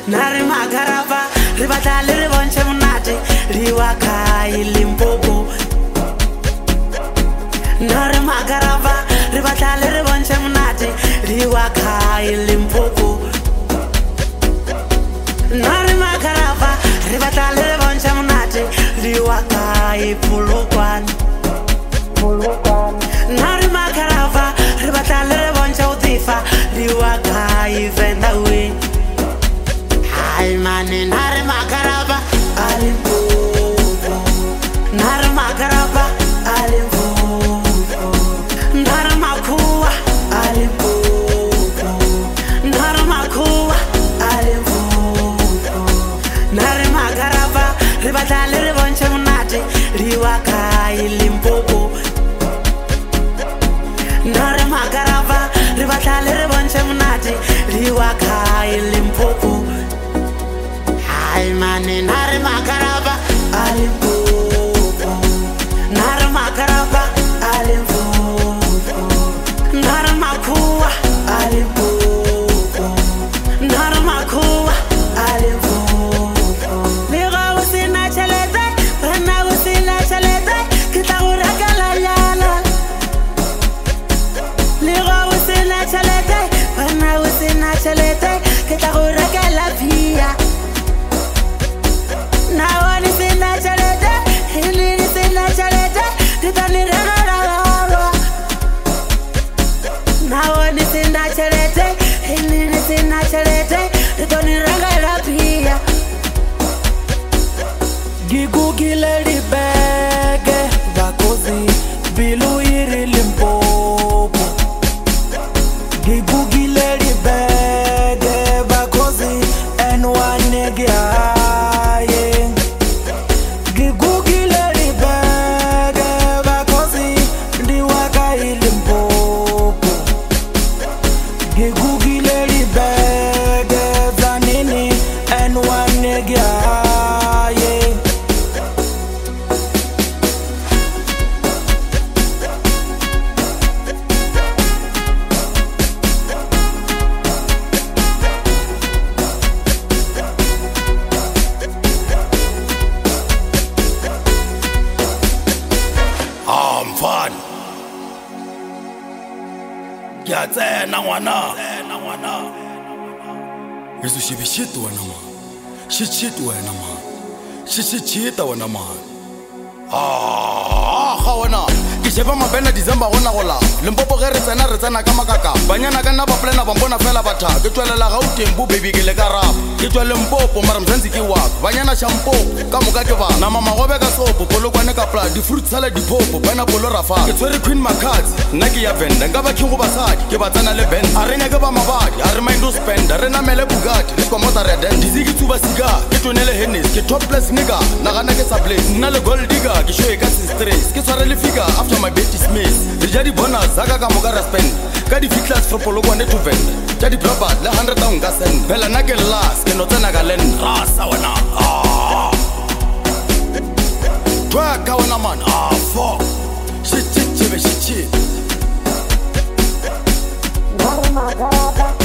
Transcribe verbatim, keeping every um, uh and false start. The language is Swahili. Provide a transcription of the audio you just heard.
Nare magaraba re batla le re bontshe monate re wa kae Limpopo. Nare magaraba re batla le re bontshe monate re wa kae Limpopo. Nare magaraba re batla le re bontshe monate re wa kae Polokwane. Nare magaraba re batla le re bontshe utifa re wa kae Vendawe. Ay mane nare magaraba Limpopo. Nare magaraba Limpopo. Nare makua Limpopo. Nare makua Limpopo. Nare magaraba re batla le re bontshe monate re wa kae Limpopo. Nare magaraba re batla le re bontshe monate re wa kae Limpopo. Ay mane nare magaraba Limpopo. Nare magaraba Limpopo. Nare makua Limpopo. Nare makua Limpopo. Lego usina chelete, bana usina chelete, kita urakala yala. Lego usina chelete, bana usina chelete, kita urakala via. Now I see that chalete, he needs in that chalete, the Tony Rara. Now I see that chalete, he needs in that chalete, the Tony Rara. Gigu Gilly bag, Bacosi, Bilu Iri Limpopo. Gigu Gilly bag, Bacosi, and one nigga. Ya tsena ngwana tsena ngwana yesu shibi shit wena man shit shit wena man shit shit shit wena man ah ha wena ke sheba mabena December gona gola Limpopo ge re tsena re tsena ka makaka banyana ka nna ba plana ba mbona fela batha ke tswelela Gauteng bo baby ke le ka rap ke tswa Limpopo mara Mzansi ke wa banyana shampo ka moka ke ba na mama go be ka sopo Polokwane ka pla di fruit salad di popo bana polo rafa ke tswere Queen Makati nna ke ya venda nka ba kingo basadi ke ba tsana le band a re nya ke ba mabadi a re mind to spend re na mele Bugatti le kwa mota red and diziki tsuba siga ke tonele Hennes ke topless nigga na gana ke sa place nna le gold digger ke shoe ka stress ke tsware le figure after my bet is miss re ja di bonus zaka ka moka ra spend ka di fitlas for Polokwane to vend ja di blabber le one hundred thousand ka send bela na ke last ke no tsena ka len rasa wena ah twa ka wena man ah fuck shit shit shit shit Nare magaraba